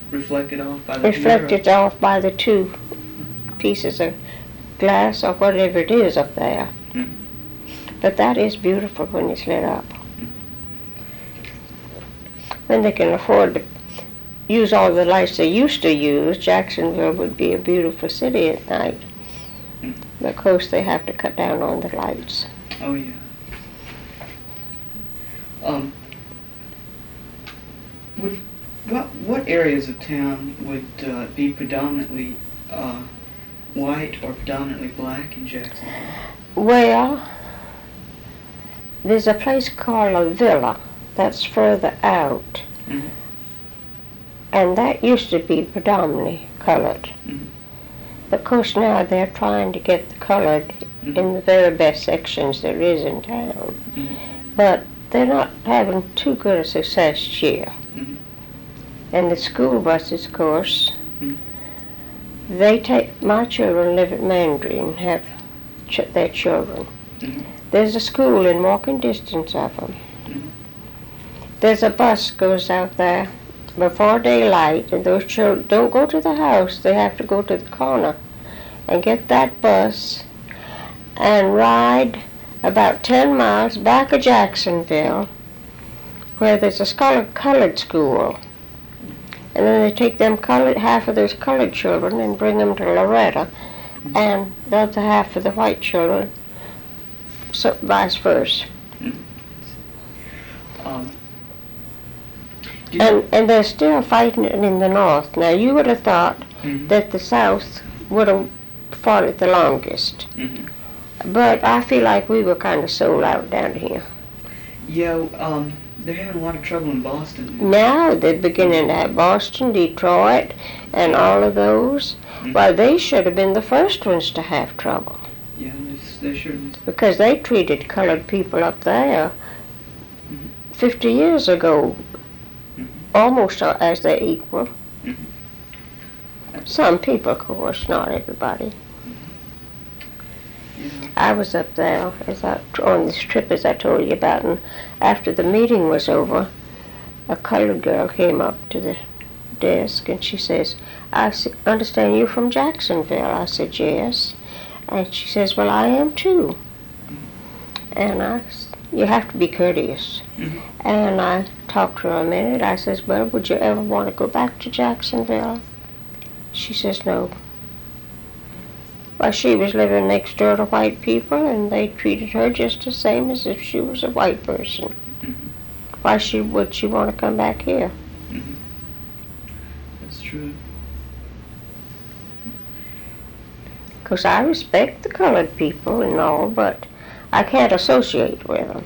reflected off by the reflected off by the two pieces of glass or whatever it is up there. But that is beautiful when it's lit up. When they can afford to use all the lights they used to use, Jacksonville would be a beautiful city at night. But of course they have to cut down on the lights. Oh yeah. What areas of town would be predominantly white or predominantly black in Jacksonville? Well, there's a place called La Villa that's further out, and that used to be predominantly colored. But of course now they're trying to get the colored in the very best sections there is in town. But they're not having too good a success here. And the school buses, of course, they take, my children live at Mandarin, have their children. There's a school in walking distance of them. There's a bus goes out there before daylight, and those children don't go to the house. They have to go to the corner and get that bus and ride about 10 miles back of Jacksonville, where there's a colored school. And then they take them half of those colored children and bring them to Loretta, and the other half of the white children, so vice versa. And they're still fighting it in the North. Now, you would have thought that the South would have fought it the longest. But I feel like we were kind of sold out down here. Yeah, they're having a lot of trouble in Boston. Now they're beginning to have Boston, Detroit, and all of those. Well, they should have been the first ones to have trouble. Yeah, they should. Because they treated colored people up there 50 years ago almost as their equal. Some people, of course, not everybody. I was up there on this trip, as I told you about, and after the meeting was over, a colored girl came up to the desk and she says, I understand you're from Jacksonville. I said, yes. And she says, well, I am too. And you have to be courteous. And I talked to her a minute. I says, well, would you ever want to go back to Jacksonville? She says, no. Well, she was living next door to white people, and they treated her just the same as if she was a white person. Why would she want to come back here? That's true. Because I respect the colored people and all, but I can't associate with them.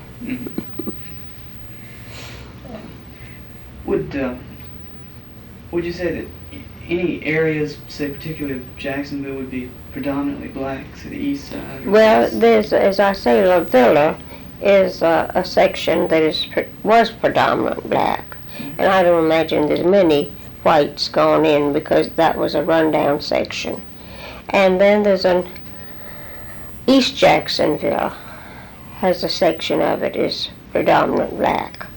Would you say that any areas, say particularly of Jacksonville, would be predominantly black, say the east side? Well, there's, as I say, La Villa is a section that was predominant black. And I don't imagine there's many whites gone in because that was a rundown section. And then there's an East Jacksonville has a section of it is predominant black.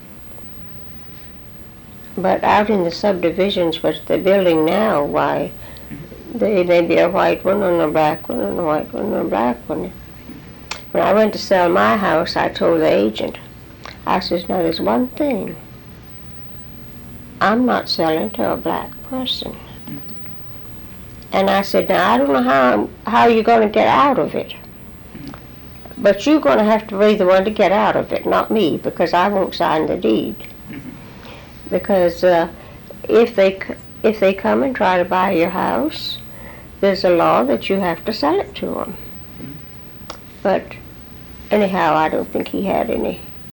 But out in the subdivisions which they're building now, why, there may be a white one and a black one and a white one and a black one. When I went to sell my house, I told the agent, I says, now there's one thing. I'm not selling to a black person. And I said, now I don't know how you're going to get out of it. But you're going to have to be the one to get out of it, not me, because I won't sign the deed. Because if they come and try to buy your house, there's a law that you have to sell it to them. But anyhow, I don't think he had any